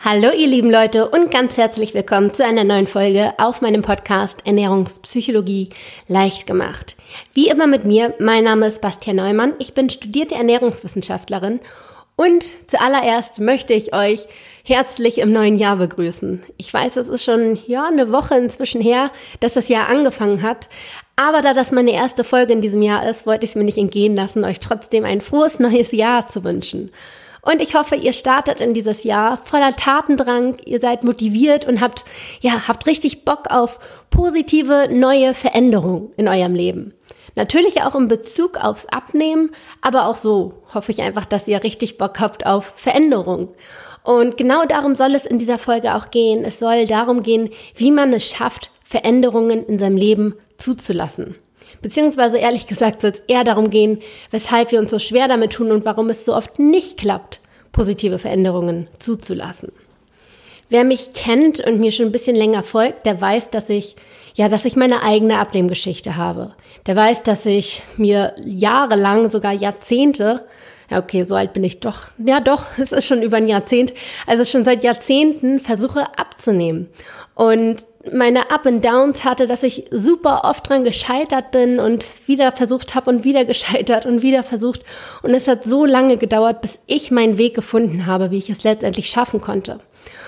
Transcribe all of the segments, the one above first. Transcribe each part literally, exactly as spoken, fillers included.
Hallo ihr lieben Leute und ganz herzlich willkommen zu einer neuen Folge auf meinem Podcast Ernährungspsychologie leicht gemacht. Wie immer mit mir, mein Name ist Bastian Neumann, ich bin studierte Ernährungswissenschaftlerin und zuallererst möchte ich euch herzlich im neuen Jahr begrüßen. Ich weiß, es ist schon ja eine Woche inzwischen her, dass das Jahr angefangen hat, aber da das meine erste Folge in diesem Jahr ist, wollte ich es mir nicht entgehen lassen, euch trotzdem ein frohes neues Jahr zu wünschen. Und ich hoffe, ihr startet in dieses Jahr voller Tatendrang, ihr seid motiviert und habt, ja, habt richtig Bock auf positive, neue Veränderungen in eurem Leben. Natürlich auch in Bezug aufs Abnehmen, aber auch so hoffe ich einfach, dass ihr richtig Bock habt auf Veränderung. Und genau darum soll es in dieser Folge auch gehen. Es soll darum gehen, wie man es schafft, Veränderungen in seinem Leben zuzulassen. Beziehungsweise ehrlich gesagt soll es eher darum gehen, weshalb wir uns so schwer damit tun und warum es so oft nicht klappt, positive Veränderungen zuzulassen. Wer mich kennt und mir schon ein bisschen länger folgt, der weiß, dass ich, ja, dass ich meine eigene Abnehmgeschichte habe. Der weiß, dass ich mir jahrelang, sogar Jahrzehnte, ja okay, so alt bin ich doch, ja doch, es ist schon über ein Jahrzehnt, also schon seit Jahrzehnten versuche abzunehmen. Und meine Up and Downs hatte, dass ich super oft dran gescheitert bin und wieder versucht habe und wieder gescheitert und wieder versucht. Und es hat so lange gedauert, bis ich meinen Weg gefunden habe, wie ich es letztendlich schaffen konnte.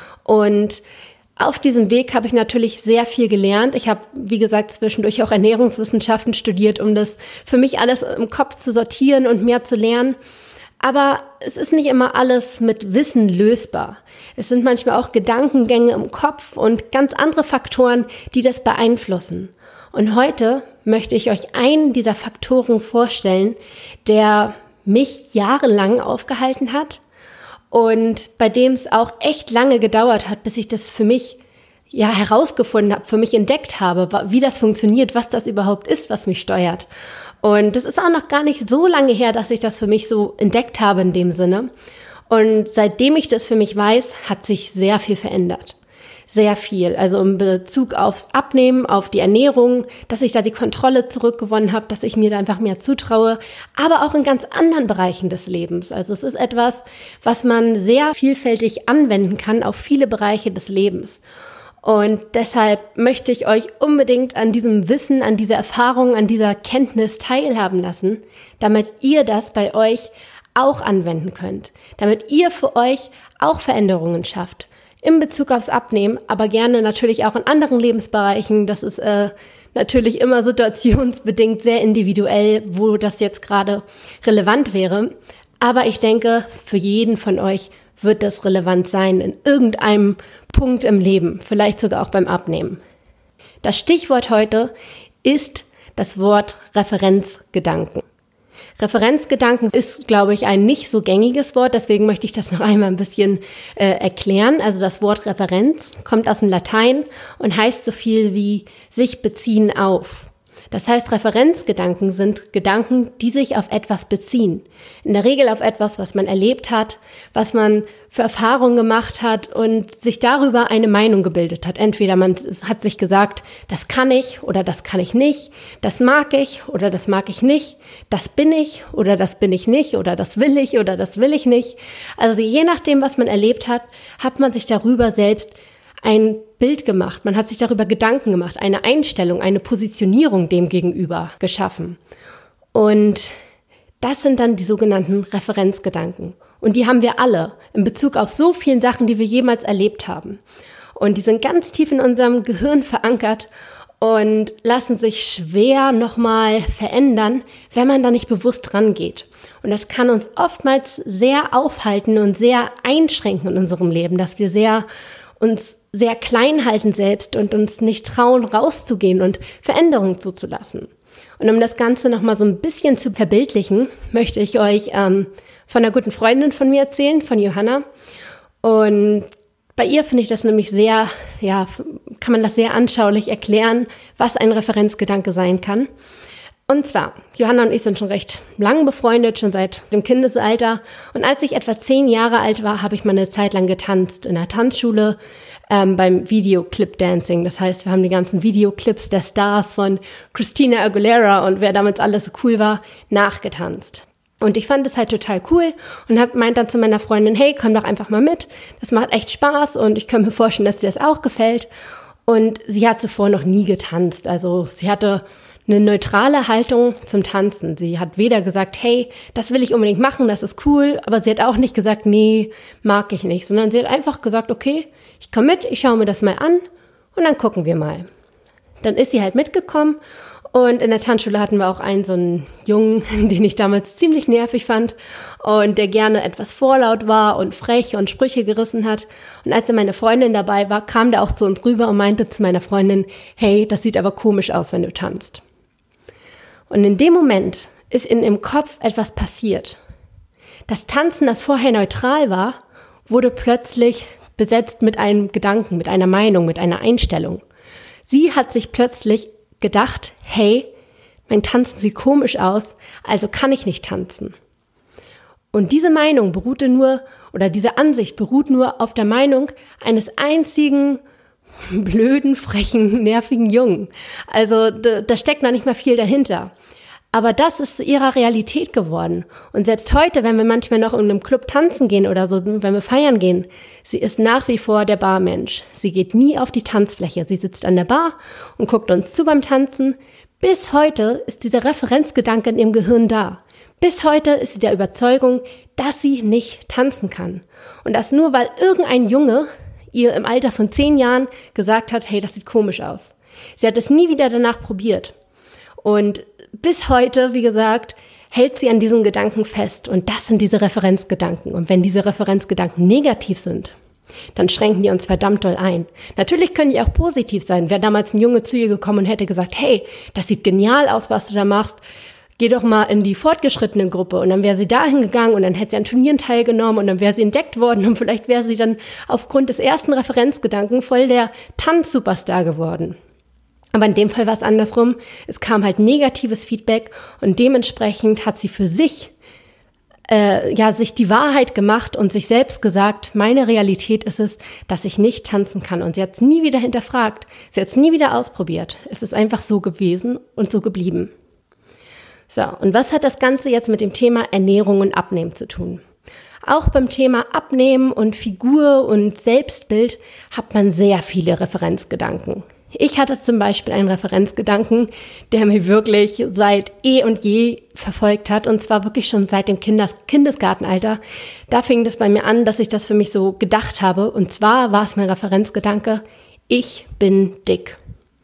Und auf diesem Weg habe ich natürlich sehr viel gelernt. Ich habe, wie gesagt, zwischendurch auch Ernährungswissenschaften studiert, um das für mich alles im Kopf zu sortieren und mehr zu lernen. Aber es ist nicht immer alles mit Wissen lösbar. Es sind manchmal auch Gedankengänge im Kopf und ganz andere Faktoren, die das beeinflussen. Und heute möchte ich euch einen dieser Faktoren vorstellen, der mich jahrelang aufgehalten hat und bei dem es auch echt lange gedauert hat, bis ich das für mich ja herausgefunden habe, für mich entdeckt habe, wie das funktioniert, was das überhaupt ist, was mich steuert. Und das ist auch noch gar nicht so lange her, dass ich das für mich so entdeckt habe in dem Sinne. Und seitdem ich das für mich weiß, hat sich sehr viel verändert. Sehr viel. Also in Bezug aufs Abnehmen, auf die Ernährung, dass ich da die Kontrolle zurückgewonnen habe, dass ich mir da einfach mehr zutraue, aber auch in ganz anderen Bereichen des Lebens. Also es ist etwas, was man sehr vielfältig anwenden kann auf viele Bereiche des Lebens. Und deshalb möchte ich euch unbedingt an diesem Wissen, an dieser Erfahrung, an dieser Kenntnis teilhaben lassen, damit ihr das bei euch auch anwenden könnt, damit ihr für euch auch Veränderungen schafft, in Bezug aufs Abnehmen, aber gerne natürlich auch in anderen Lebensbereichen. Das ist äh, natürlich immer situationsbedingt sehr individuell, wo das jetzt gerade relevant wäre. Aber ich denke, für jeden von euch wird das relevant sein in irgendeinem Punkt im Leben, vielleicht sogar auch beim Abnehmen. Das Stichwort heute ist das Wort Referenzgedanken. Referenzgedanken ist, glaube ich, ein nicht so gängiges Wort, deswegen möchte ich das noch einmal ein bisschen äh, erklären. Also das Wort Referenz kommt aus dem Latein und heißt so viel wie sich beziehen auf. Das heißt, Referenzgedanken sind Gedanken, die sich auf etwas beziehen. In der Regel auf etwas, was man erlebt hat, was man für Erfahrungen gemacht hat und sich darüber eine Meinung gebildet hat. Entweder man hat sich gesagt, das kann ich oder das kann ich nicht, das mag ich oder das mag ich nicht, das bin ich oder das bin ich nicht oder das will ich oder das will ich nicht. Also je nachdem, was man erlebt hat, hat man sich darüber selbst ein Bild gemacht, man hat sich darüber Gedanken gemacht, eine Einstellung, eine Positionierung dem gegenüber geschaffen. Und das sind dann die sogenannten Referenzgedanken. Und die haben wir alle in Bezug auf so vielen Sachen, die wir jemals erlebt haben. Und die sind ganz tief in unserem Gehirn verankert und lassen sich schwer nochmal verändern, wenn man da nicht bewusst rangeht. Und das kann uns oftmals sehr aufhalten und sehr einschränken in unserem Leben, dass wir sehr uns sehr klein halten selbst und uns nicht trauen, rauszugehen und Veränderungen zuzulassen. Und um das Ganze nochmal so ein bisschen zu verbildlichen, möchte ich euch ähm, von einer guten Freundin von mir erzählen, von Johanna. Und bei ihr finde ich das nämlich sehr, ja, kann man das sehr anschaulich erklären, was ein Referenzgedanke sein kann. Und zwar, Johanna und ich sind schon recht lang befreundet, schon seit dem Kindesalter. Und als ich etwa zehn Jahre alt war, habe ich mal eine Zeit lang getanzt in der Tanzschule ähm, beim Videoclip-Dancing. Das heißt, wir haben die ganzen Videoclips der Stars von Christina Aguilera und wer damals alles so cool war, nachgetanzt. Und ich fand es halt total cool und hab meint dann zu meiner Freundin, hey, komm doch einfach mal mit, das macht echt Spaß und ich kann mir vorstellen, dass dir das auch gefällt. Und sie hat zuvor noch nie getanzt, also sie hatte eine neutrale Haltung zum Tanzen. Sie hat weder gesagt, hey, das will ich unbedingt machen, das ist cool, aber sie hat auch nicht gesagt, nee, mag ich nicht, sondern sie hat einfach gesagt, okay, ich komme mit, ich schaue mir das mal an und dann gucken wir mal. Dann ist sie halt mitgekommen. Und in der Tanzschule hatten wir auch einen so einen Jungen, den ich damals ziemlich nervig fand und der gerne etwas vorlaut war und frech und Sprüche gerissen hat. Und als dann meine Freundin dabei war, kam der auch zu uns rüber und meinte zu meiner Freundin, hey, das sieht aber komisch aus, wenn du tanzt. Und in dem Moment ist in ihrem Kopf etwas passiert. Das Tanzen, das vorher neutral war, wurde plötzlich besetzt mit einem Gedanken, mit einer Meinung, mit einer Einstellung. Sie hat sich plötzlich gedacht, hey, mein Tanzen sieht komisch aus, also kann ich nicht tanzen. Und diese Meinung beruhte nur, oder diese Ansicht beruht nur auf der Meinung eines einzigen blöden, frechen, nervigen Jungen. Also da, da steckt noch nicht mal viel dahinter. Aber das ist zu ihrer Realität geworden. Und selbst heute, wenn wir manchmal noch in einem Club tanzen gehen oder so, wenn wir feiern gehen, sie ist nach wie vor der Barmensch. Sie geht nie auf die Tanzfläche. Sie sitzt an der Bar und guckt uns zu beim Tanzen. Bis heute ist dieser Referenzgedanke in ihrem Gehirn da. Bis heute ist sie der Überzeugung, dass sie nicht tanzen kann. Und das nur, weil irgendein Junge ihr im Alter von zehn Jahren gesagt hat, hey, das sieht komisch aus. Sie hat es nie wieder danach probiert. Und bis heute, wie gesagt, hält sie an diesen Gedanken fest. Und das sind diese Referenzgedanken. Und wenn diese Referenzgedanken negativ sind, dann schränken die uns verdammt doll ein. Natürlich können die auch positiv sein. Wäre damals ein Junge zu ihr gekommen und hätte gesagt, hey, das sieht genial aus, was du da machst. Geh doch mal in die fortgeschrittene Gruppe. Und dann wäre sie dahin gegangen und dann hätte sie an Turnieren teilgenommen und dann wäre sie entdeckt worden und vielleicht wäre sie dann aufgrund des ersten Referenzgedanken voll der Tanzsuperstar geworden. Aber in dem Fall war es andersrum. Es kam halt negatives Feedback und dementsprechend hat sie für sich, äh, ja, sich die Wahrheit gemacht und sich selbst gesagt, meine Realität ist es, dass ich nicht tanzen kann. Und sie hat es nie wieder hinterfragt. Sie hat es nie wieder ausprobiert. Es ist einfach so gewesen und so geblieben. So, und was hat das Ganze jetzt mit dem Thema Ernährung und Abnehmen zu tun? Auch beim Thema Abnehmen und Figur und Selbstbild hat man sehr viele Referenzgedanken. Ich hatte zum Beispiel einen Referenzgedanken, der mich wirklich seit eh und je verfolgt hat und zwar wirklich schon seit dem Kindes- Kindesgartenalter. Da fing das bei mir an, dass ich das für mich so gedacht habe und zwar war es mein Referenzgedanke, ich bin dick.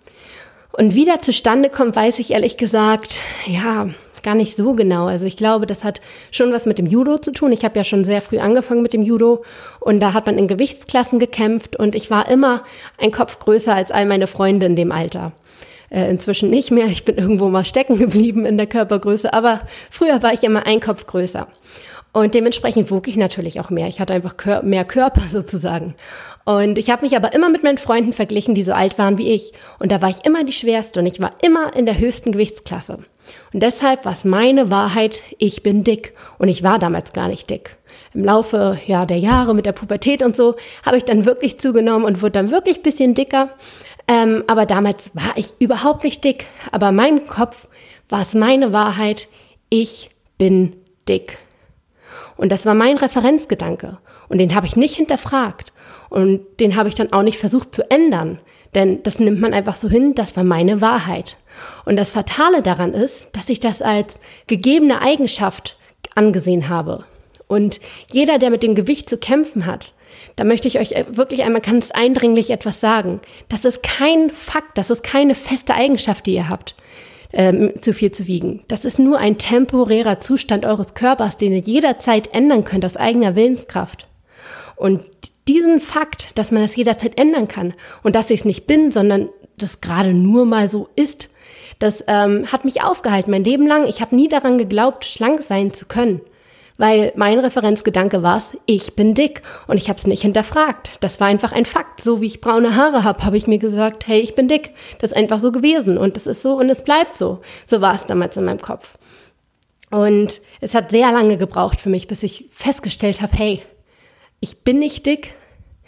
Und wie der zustande kommt, weiß ich ehrlich gesagt, ja, gar nicht so genau. Also ich glaube, das hat schon was mit dem Judo zu tun. Ich habe ja schon sehr früh angefangen mit dem Judo und da hat man in Gewichtsklassen gekämpft und ich war immer ein Kopf größer als all meine Freunde in dem Alter. Äh, inzwischen nicht mehr. Ich bin irgendwo mal stecken geblieben in der Körpergröße, aber früher war ich immer ein Kopf größer. Und dementsprechend wog ich natürlich auch mehr. Ich hatte einfach Kör- mehr Körper sozusagen. Und ich habe mich aber immer mit meinen Freunden verglichen, die so alt waren wie ich. Und da war ich immer die Schwerste und ich war immer in der höchsten Gewichtsklasse. Und deshalb war es meine Wahrheit, ich bin dick. Und ich war damals gar nicht dick. Im Laufe ja, der Jahre mit der Pubertät und so habe ich dann wirklich zugenommen und wurde dann wirklich ein bisschen dicker. Ähm, aber damals war ich überhaupt nicht dick. Aber in meinem Kopf war es meine Wahrheit, ich bin dick. Und das war mein Referenzgedanke. Und den habe ich nicht hinterfragt. Und den habe ich dann auch nicht versucht zu ändern. Denn das nimmt man einfach so hin, das war meine Wahrheit. Und das Fatale daran ist, dass ich das als gegebene Eigenschaft angesehen habe. Und jeder, der mit dem Gewicht zu kämpfen hat, da möchte ich euch wirklich einmal ganz eindringlich etwas sagen. Das ist kein Fakt, das ist keine feste Eigenschaft, die ihr habt. Ähm, zu viel zu wiegen. Das ist nur ein temporärer Zustand eures Körpers, den ihr jederzeit ändern könnt aus eigener Willenskraft. Und diesen Fakt, dass man das jederzeit ändern kann und dass ich es nicht bin, sondern das gerade nur mal so ist, das ähm, hat mich aufgehalten mein Leben lang. Ich habe nie daran geglaubt, schlank sein zu können. Weil mein Referenzgedanke war es, ich bin dick und ich habe es nicht hinterfragt. Das war einfach ein Fakt. So wie ich braune Haare habe, habe ich mir gesagt, hey, ich bin dick. Das ist einfach so gewesen und das ist so und es bleibt so. So war es damals in meinem Kopf. Und es hat sehr lange gebraucht für mich, bis ich festgestellt habe, hey, ich bin nicht dick.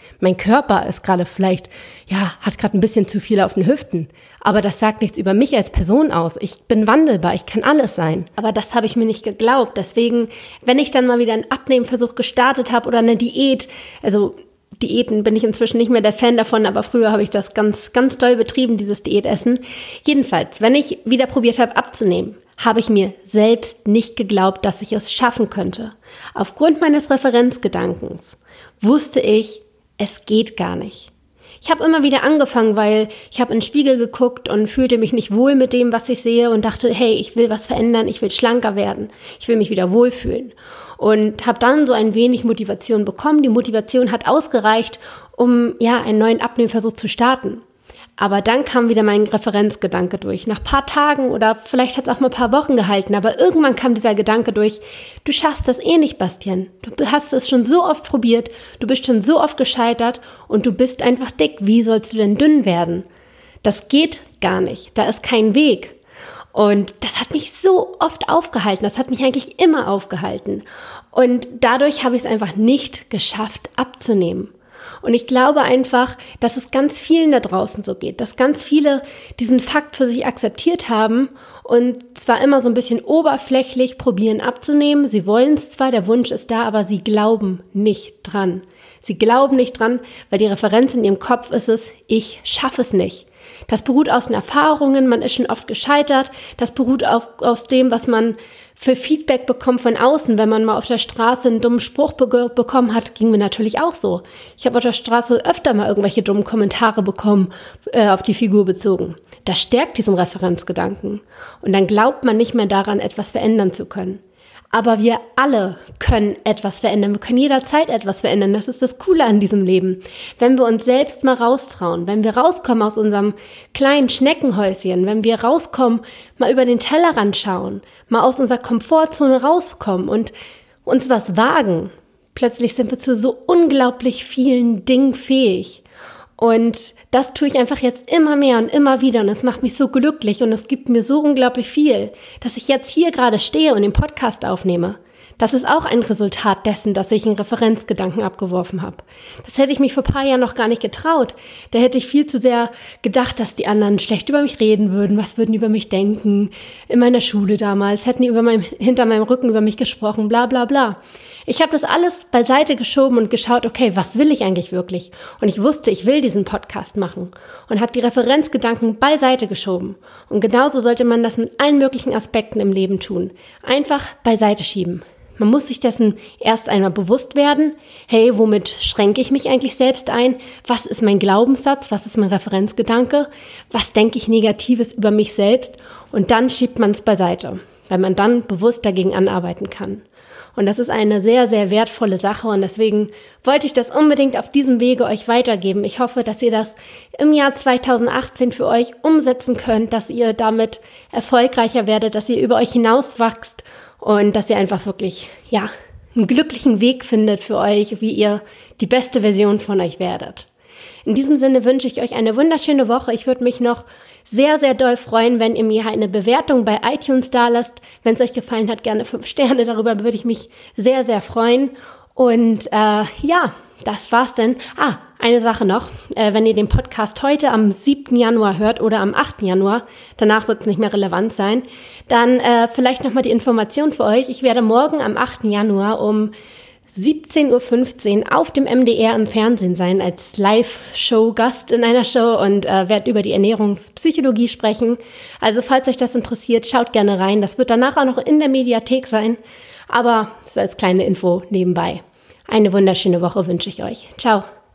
Mein Körper ist gerade vielleicht, ja, hat gerade ein bisschen zu viel auf den Hüften. Aber das sagt nichts über mich als Person aus. Ich bin wandelbar, ich kann alles sein. Aber das habe ich mir nicht geglaubt. Deswegen, wenn ich dann mal wieder einen Abnehmversuch gestartet habe oder eine Diät, also Diäten bin ich inzwischen nicht mehr der Fan davon, aber früher habe ich das ganz, ganz doll betrieben, dieses Diätessen. Jedenfalls, wenn ich wieder probiert habe abzunehmen, habe ich mir selbst nicht geglaubt, dass ich es schaffen könnte. Aufgrund meines Referenzgedankens wusste ich, es geht gar nicht. Ich habe immer wieder angefangen, weil ich habe in den Spiegel geguckt und fühlte mich nicht wohl mit dem, was ich sehe und dachte, hey, ich will was verändern, ich will schlanker werden, ich will mich wieder wohlfühlen. Und habe dann so ein wenig Motivation bekommen. Die Motivation hat ausgereicht, um ja einen neuen Abnehmversuch zu starten. Aber dann kam wieder mein Referenzgedanke durch. Nach ein paar Tagen oder vielleicht hat es auch mal ein paar Wochen gehalten, aber irgendwann kam dieser Gedanke durch, du schaffst das eh nicht, Bastian. Du hast es schon so oft probiert, du bist schon so oft gescheitert und du bist einfach dick. Wie sollst du denn dünn werden? Das geht gar nicht, da ist kein Weg. Und das hat mich so oft aufgehalten, das hat mich eigentlich immer aufgehalten. Und dadurch habe ich es einfach nicht geschafft, abzunehmen. Und ich glaube einfach, dass es ganz vielen da draußen so geht, dass ganz viele diesen Fakt für sich akzeptiert haben und zwar immer so ein bisschen oberflächlich probieren abzunehmen. Sie wollen es zwar, der Wunsch ist da, aber sie glauben nicht dran. Sie glauben nicht dran, weil die Referenz in ihrem Kopf ist es, ich schaffe es nicht. Das beruht aus den Erfahrungen, man ist schon oft gescheitert. Das beruht auf, aus dem, was man für Feedback bekommt von außen. Wenn man mal auf der Straße einen dummen Spruch be- bekommen hat, ging mir natürlich auch so. Ich habe auf der Straße öfter mal irgendwelche dummen Kommentare bekommen, äh, auf die Figur bezogen. Das stärkt diesen Referenzgedanken. Und dann glaubt man nicht mehr daran, etwas verändern zu können. Aber wir alle können etwas verändern. Wir können jederzeit etwas verändern. Das ist das Coole an diesem Leben. Wenn wir uns selbst mal raustrauen, wenn wir rauskommen aus unserem kleinen Schneckenhäuschen, wenn wir rauskommen, mal über den Tellerrand schauen, mal aus unserer Komfortzone rauskommen und uns was wagen, plötzlich sind wir zu so unglaublich vielen Dingen fähig. Und das tue ich einfach jetzt immer mehr und immer wieder und es macht mich so glücklich und es gibt mir so unglaublich viel, dass ich jetzt hier gerade stehe und den Podcast aufnehme. Das ist auch ein Resultat dessen, dass ich einen Referenzgedanken abgeworfen habe. Das hätte ich mich vor ein paar Jahren noch gar nicht getraut. Da hätte ich viel zu sehr gedacht, dass die anderen schlecht über mich reden würden. Was würden die über mich denken? In meiner Schule damals hätten die über meinem, hinter meinem Rücken über mich gesprochen, bla bla bla. Ich habe das alles beiseite geschoben und geschaut, okay, was will ich eigentlich wirklich? Und ich wusste, ich will diesen Podcast machen und habe die Referenzgedanken beiseite geschoben. Und genauso sollte man das mit allen möglichen Aspekten im Leben tun. Einfach beiseite schieben. Man muss sich dessen erst einmal bewusst werden, hey, womit schränke ich mich eigentlich selbst ein? Was ist mein Glaubenssatz? Was ist mein Referenzgedanke? Was denke ich Negatives über mich selbst? Und dann schiebt man es beiseite, weil man dann bewusst dagegen anarbeiten kann. Und das ist eine sehr, sehr wertvolle Sache und deswegen wollte ich das unbedingt auf diesem Wege euch weitergeben. Ich hoffe, dass ihr das im Jahr zweitausendachtzehn für euch umsetzen könnt, dass ihr damit erfolgreicher werdet, dass ihr über euch hinauswachst und dass ihr einfach wirklich, ja, einen glücklichen Weg findet für euch, wie ihr die beste Version von euch werdet. In diesem Sinne wünsche ich euch eine wunderschöne Woche. Ich würde mich noch sehr, sehr doll freuen, wenn ihr mir eine Bewertung bei iTunes da lasst. Wenn es euch gefallen hat, gerne fünf Sterne. Darüber würde ich mich sehr, sehr freuen. Und äh, ja, das war's denn. Ah, eine Sache noch. Äh, wenn ihr den Podcast heute am siebten Januar hört oder am achten Januar, danach wird es nicht mehr relevant sein, dann äh, vielleicht nochmal die Information für euch. Ich werde morgen am achten Januar um siebzehn Uhr fünfzehn auf dem M D R im Fernsehen sein als Live-Show-Gast in einer Show und äh, werde über die Ernährungspsychologie sprechen. Also falls euch das interessiert, schaut gerne rein. Das wird danach auch noch in der Mediathek sein, aber so als kleine Info nebenbei. Eine wunderschöne Woche wünsche ich euch. Ciao.